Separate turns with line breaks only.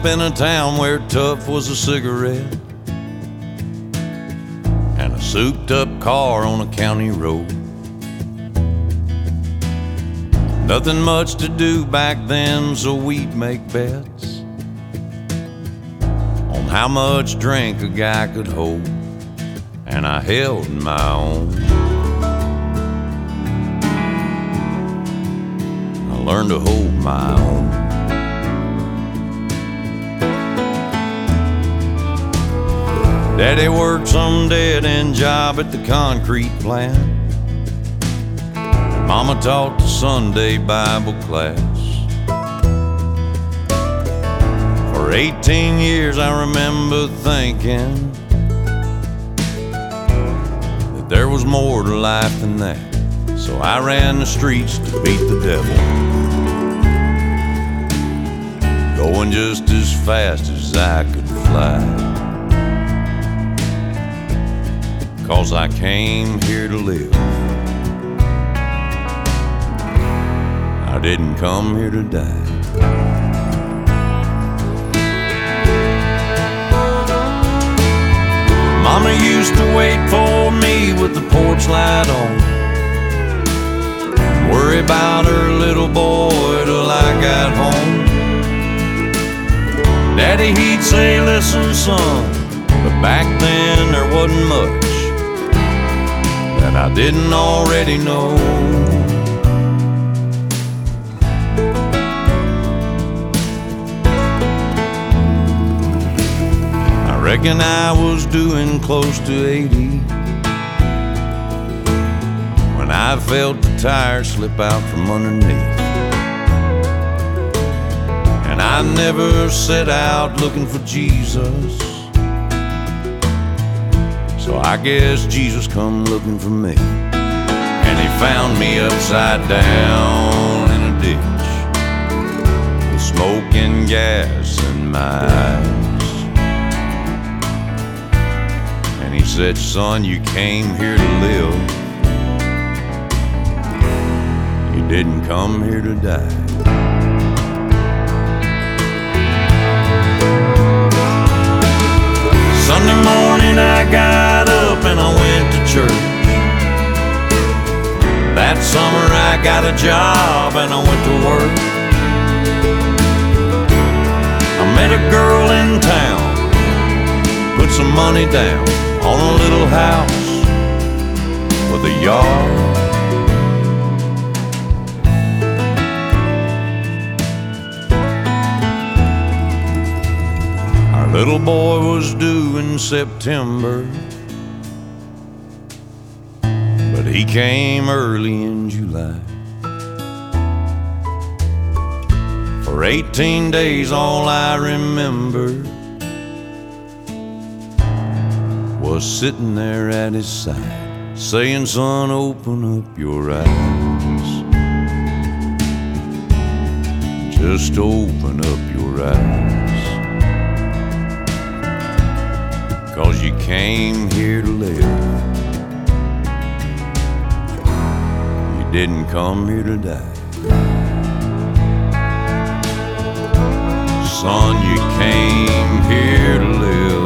in a town where tough was a cigarette and a souped-up car on a county road. Nothing much to do back then, so we'd make bets on how much drink a guy could hold, and I held my own. I learned to hold my own. Daddy worked some dead-end job at the concrete plant. Mama taught the Sunday Bible class. For 18 years I remember thinking that there was more to life than that. So I ran the streets to beat the devil, going just as fast as I could fly. 'Cause I came here to live, I didn't come here to die. Mama used to wait for me with the porch light on, worry about her little boy till I got home. Daddy, he'd say, listen son, but back then there wasn't much that I didn't already know. I reckon I was doing close to 80 when I felt the tires slip out from underneath. And I never set out looking for Jesus, so I guess Jesus come looking for me. And he found me upside down in a ditch with smoke and gas in my eyes. And he said, son, you came here to live, you didn't come here to die. Sunday morning I got up and I went to church. That summer I got a job and I went to work. I met a girl in town, put some money down on a little house with a yard. Our little boy was due in September, but he came early in July. For 18 days all I remember was sitting there at his side, saying, son, open up your eyes. Just open up your eyes. 'Cause you came here to live, you didn't come here to die. Son, you came here to live,